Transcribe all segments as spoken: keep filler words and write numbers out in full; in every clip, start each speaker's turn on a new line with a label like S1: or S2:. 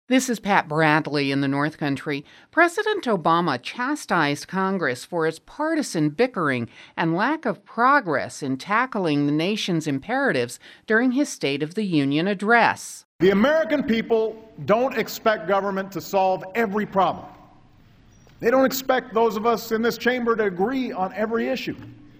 S1: This is Pat Bradley in the North Country. President Obama chastised Congress for its partisan bickering and lack of progress in tackling the nation's imperatives during his State of the Union address.
S2: The American people don't expect government to solve every problem. They don't expect those of us in this chamber to agree on every issue.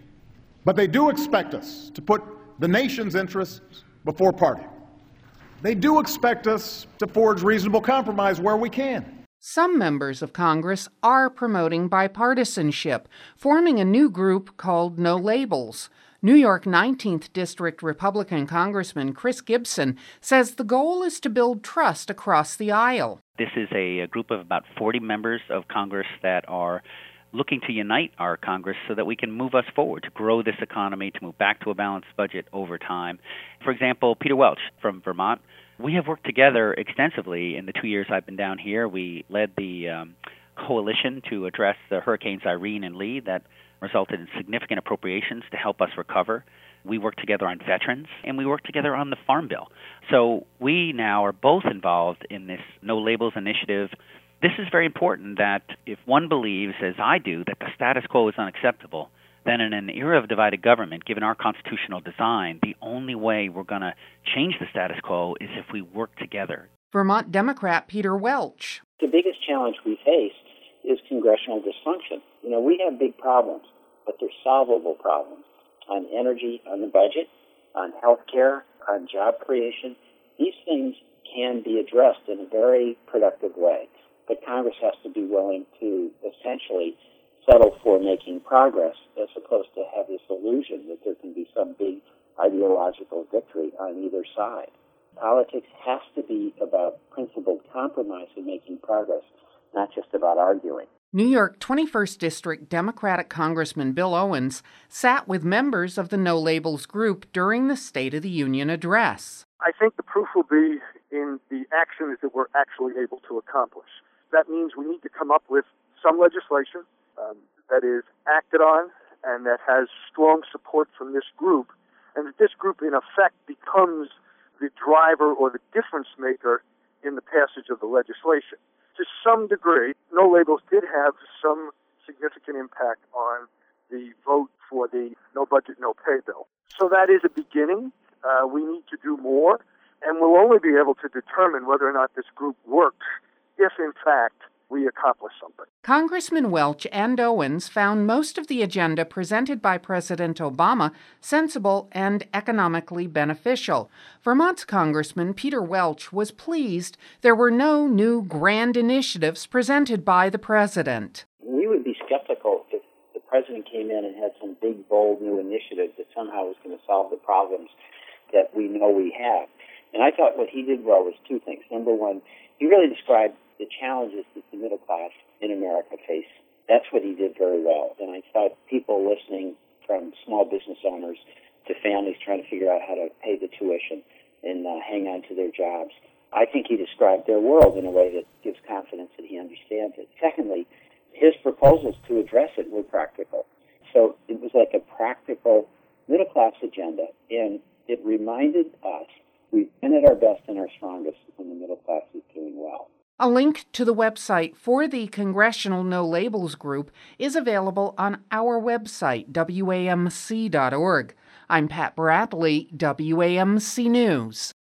S2: But they do expect us to put the nation's interests before party. They do expect us to forge reasonable compromise where we can.
S1: Some members of Congress are promoting bipartisanship, forming a new group called No Labels. New York nineteenth District Republican Congressman Chris Gibson says the goal is to build trust across the aisle.
S3: This is a, a group of about forty members of Congress that are looking to unite our Congress so that we can move us forward, to grow this economy, to move back to a balanced budget over time. For example, Peter Welch from Vermont, we have worked together extensively in the two years I've been down here. We led the um, coalition to address the Hurricanes Irene and Lee that resulted in significant appropriations to help us recover. We worked together on veterans, and we worked together on the Farm Bill. So we now are both involved in this No Labels initiative. This is very important that if one believes, as I do, that the status quo is unacceptable, then in an era of divided government, given our constitutional design, the only way we're going to change the status quo is if we work together.
S1: Vermont Democrat Peter Welch.
S4: The biggest challenge we face is congressional dysfunction. You know, we have big problems, but they're solvable problems on energy, on the budget, on health care, on job creation. These things can be addressed in a very productive way. But Congress has to be willing to essentially settle for making progress as opposed to have this illusion that there can be some big ideological victory on either side. Politics has to be about principled compromise and making progress, not just about arguing.
S1: New York twenty-first District Democratic Congressman Bill Owens sat with members of the No Labels group during the State of the Union address.
S5: I think the proof will be in the actions that we're actually able to accomplish. That means we need to come up with some legislation um, that is acted on and that has strong support from this group, and that this group, in effect, becomes the driver or the difference maker in the passage of the legislation. To some degree, No Labels did have some significant impact on the vote for the No Budget, No Pay bill. So that is a beginning. Uh, we need to do more, and we'll only be able to determine whether or not this group works if, in fact, we accomplish something.
S1: Congressman Welch and Owens found most of the agenda presented by President Obama sensible and economically beneficial. Vermont's Congressman Peter Welch was pleased there were no new grand initiatives presented by the president.
S4: We would be skeptical if the president came in and had some big, bold new initiative that somehow was going to solve the problems that we know we have. And I thought what he did well was two things. Number one, he really described the challenges that the middle class in America face. That's what he did very well. And I thought people listening, from small business owners to families trying to figure out how to pay the tuition and uh, hang on to their jobs, I think he described their world in a way that gives confidence that he understands it. Secondly, his proposals to address it were practical. So it was like a practical middle class agenda, and it reminded us we've been at our best and our strongest when the middle class is doing well.
S1: A link to the website for the Congressional No Labels group is available on our website, W A M C dot org. I'm Pat Bradley, W A M C News.